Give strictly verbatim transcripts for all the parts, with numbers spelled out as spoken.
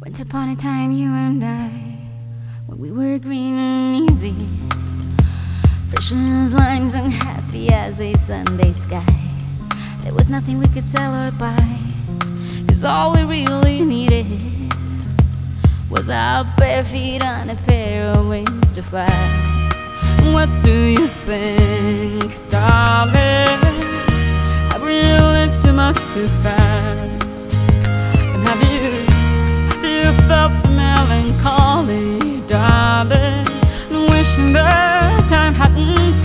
Once upon a time, you and I, when we were green and easy, fresh as limes and happy as a Sunday sky. There was nothing we could sell or buy, 'cause all we really needed was our bare feet on a pair of wings to fly. What do you think, darling? Have we lived too much too fast? And have you, have you felt the melancholy, darling, wishing the time hadn't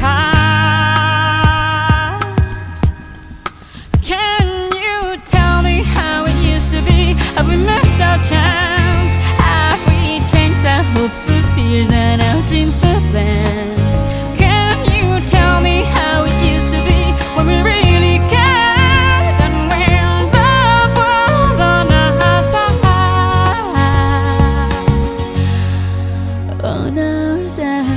passed? Can you tell me how it used to be? Have we missed our chance? Have we changed our hopes for fears and our dreams for plans? Can you tell me how it used to be when we really cared and when love was on our side? On our side.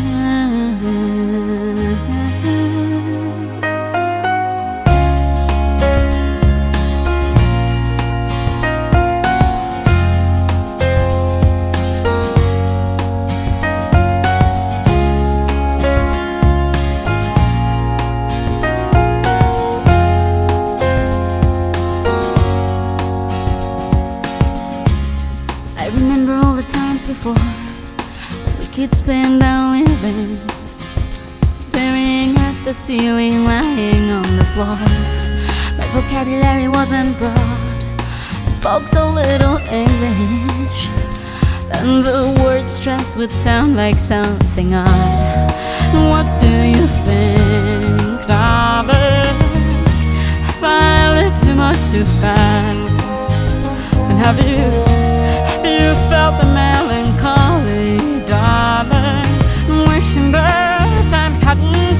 I remember all the times before when we could spend our living staring at the ceiling, lying on the floor. My vocabulary wasn't broad, I spoke so little English, and the word stress would sound like something odd. What do you think, darling? Have I lived too much too fast? And have you You felt the melancholy, darling, wishing the time hadn't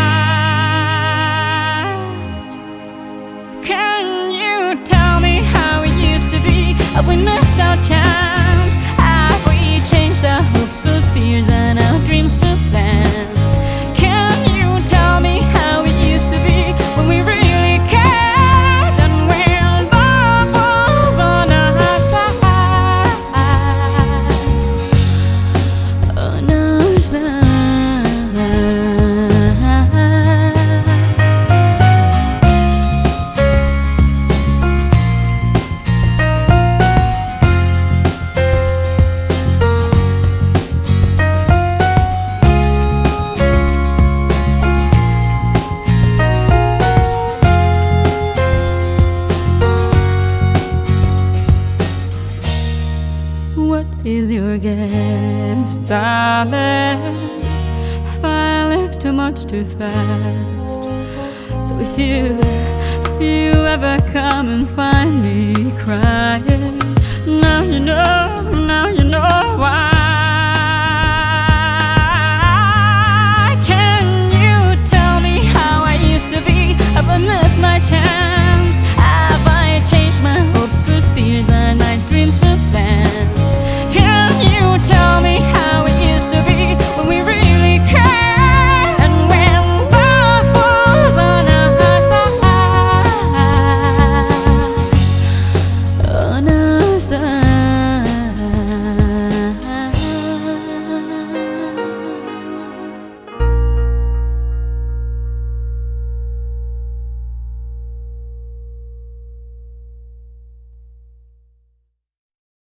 passed? Can you tell me how it used to be? Have we missed our chance? Have we changed our hopes for fears and our dreams for plans? Can you tell me how it used to be when we really cared and when love was on our side? What is your guess, darling? Have I lived too much too fast? So if you, if you ever come